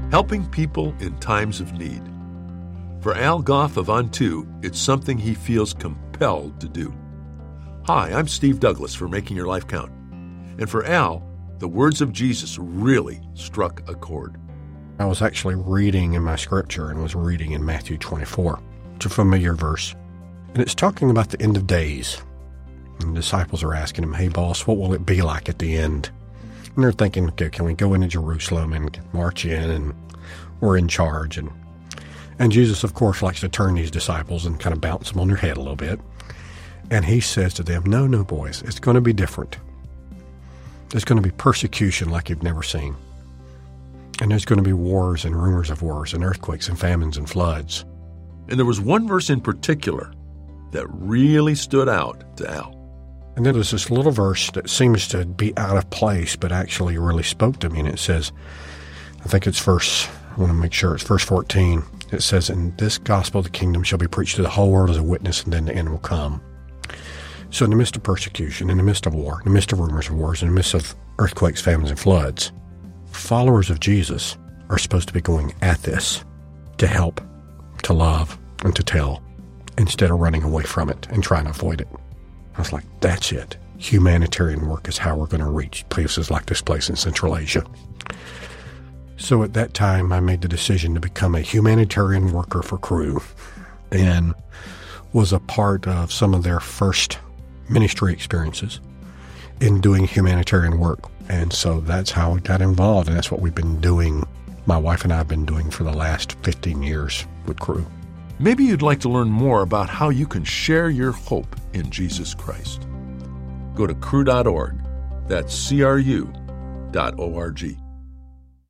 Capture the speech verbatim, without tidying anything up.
helping people in times of need. For Al Goff of Onto, it's something he feels compelled to do. Hi, I'm Steve Douglas for Making Your Life Count. And for Al, the words of Jesus really struck a chord. I was actually reading in my scripture and was reading in Matthew twenty-four. It's a familiar verse. And it's talking about the end of days. And the disciples are asking him, hey, boss, what will it be like at the end? And they're thinking, okay, can we go into Jerusalem and march in and we're in charge? And and Jesus, of course, likes to turn these disciples and kind of bounce them on their head a little bit. And he says to them, no, no, boys, it's going to be different. There's going to be persecution like you've never seen. And there's going to be wars and rumors of wars and earthquakes and famines and floods. And there was one verse in particular that really stood out to Al. And then there's this little verse that seems to be out of place, but actually really spoke to me. And it says, I think it's verse, I want to make sure it's verse fourteen. It says, and this gospel of the kingdom shall be preached to the whole world as a witness, and then the end will come. So in the midst of persecution, in the midst of war, in the midst of rumors of wars, in the midst of earthquakes, famines, and floods, followers of Jesus are supposed to be going at this to help, to love, and to tell, instead of running away from it and trying to avoid it. I was like, that's it. Humanitarian work is how we're going to reach places like this place in Central Asia. So at that time, I made the decision to become a humanitarian worker for Cru and was a part of some of their first ministry experiences in doing humanitarian work. And so that's how I got involved, and that's what we've been doing, my wife and I have been doing for the last fifteen years with Cru. Maybe you'd like to learn more about how you can share your hope in Jesus Christ. Go to cru dot org. That's C R U dot O R G.